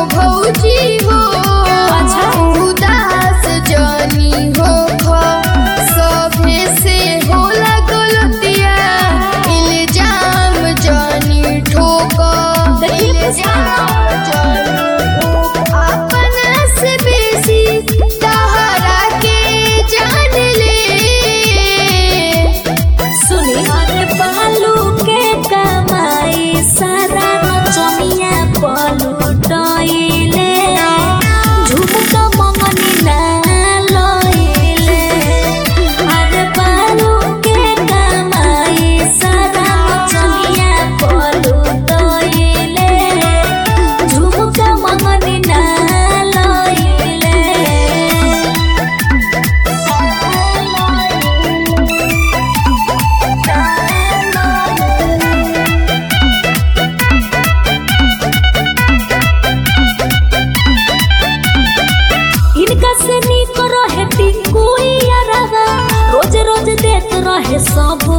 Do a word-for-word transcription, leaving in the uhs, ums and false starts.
भौजी हो उदास जानी हो सभे से होला गलतिया इल्जाम जानी ठोका अपना से बेसी तहरा के जान ले सुनी अरे बालू के कमाई सारा नचनिया पलुटइले झुमका मंगनी ना लइले अरे बालू के कमाई सारा नचनिया पलुटइले झुमका मंगनी ना लइले इनका से निक रहे टिकुइया रगा रोज रोज देत रहे सब